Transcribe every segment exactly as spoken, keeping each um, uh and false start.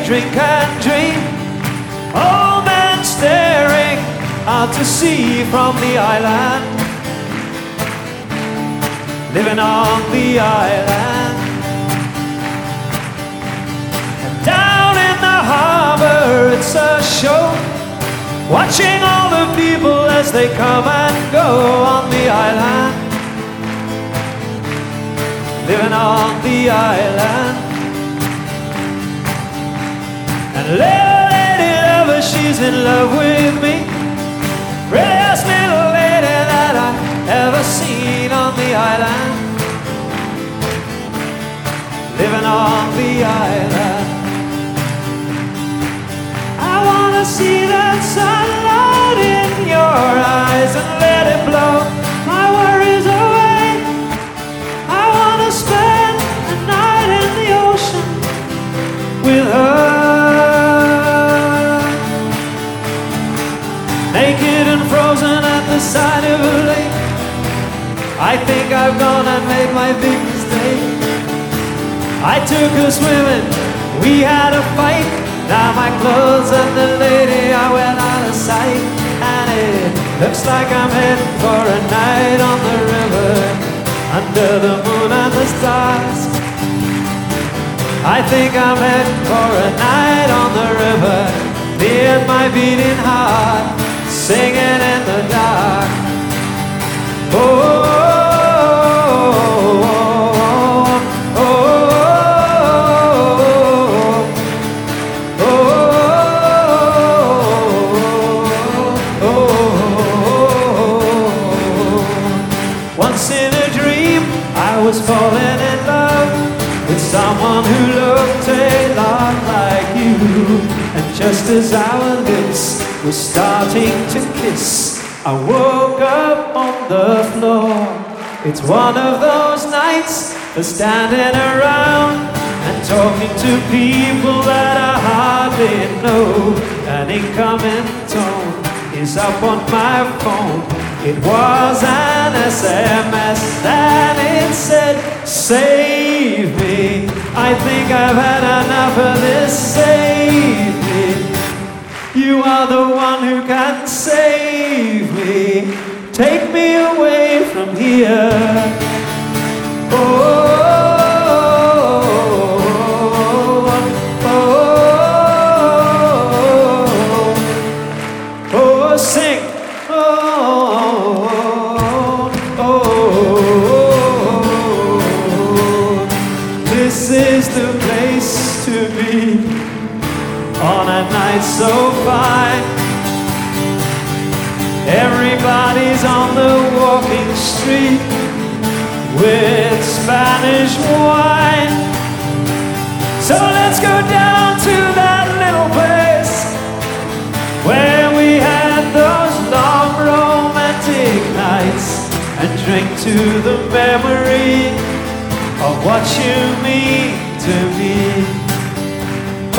drink and dream. Old men staring out to sea from the island, living on the island. And down in the harbor it's a show, watching all the people as they come and go on the island, living on the island. And little lady lover, she's in love with me, prettiest little lady that I've ever seen on the island, living on the island. I wanna see that sunlight in your eyes and let it blow my worries away. I wanna spend a night in the ocean with her, naked and frozen at the side of a lake. I think I've gone and made my big mistake. I took her swimming, we had a fight. Now my clothes and the lady are well out of sight, and it looks like I'm heading for a night on the river, under the moon and the stars. I think I'm heading for a night on the river, me and my beating heart, singing in the dark. Oh, oh, oh, oh, oh, oh. Once in a dream I was falling in love with someone who looked a lot like you, and just as our lips were starting to kiss, I woke up on the floor. It's one of those nights for standing around and talking to people that I hardly know. An incoming tone is up on my phone. It was an S M S and it said, save me. I think I've had enough of this, save me. You are the one who can save me. Take me away from here. Oh, oh, oh, oh, sing. Oh, oh, oh, this is the place to be on a night so fine. Everybody's on the walking street with Spanish wine. So let's go down to that little place where we had those long romantic nights and drink to the memory of what you mean to me. Oh,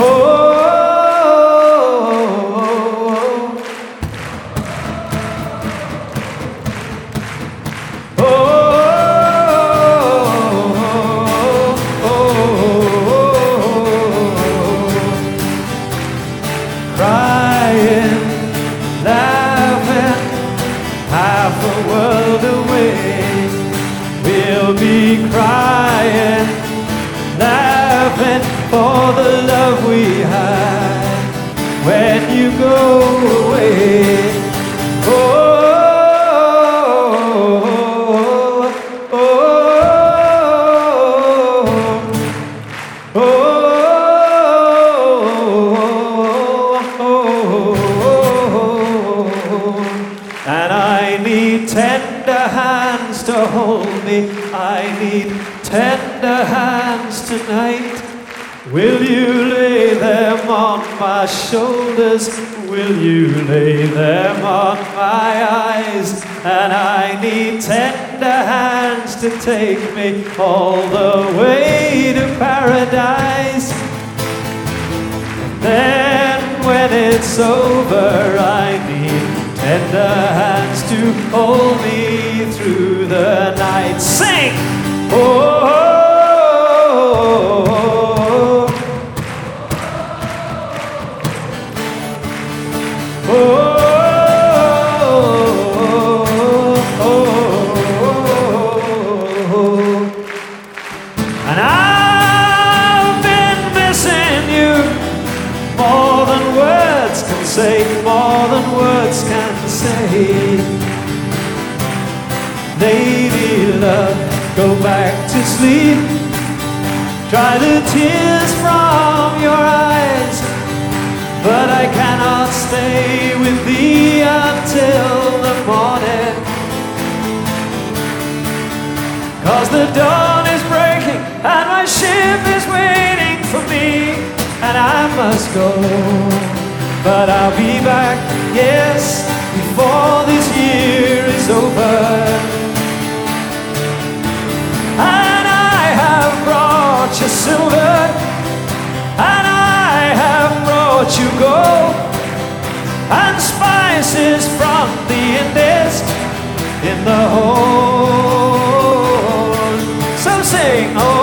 crying, laughing for the love we had when you go away. Oh, oh, oh, oh, oh, and I need tender hands to hold me. I need tender hands tonight. Will you lay them on my shoulders? Will you lay them on my eyes? And I need tender hands to take me all the way to paradise. Then when it's over, I need tender hands to hold me through the night. Sing! Oh, oh, oh, love, go back to sleep. Dry the tears from your eyes, but I cannot stay with thee until the morning. 'Cause the dawn is breaking and my ship is waiting for me, and I must go, but I'll be back, yes, before this year is over. And I have brought you silver, and I have brought you gold, and spices from the Indies in the hold. So sing, oh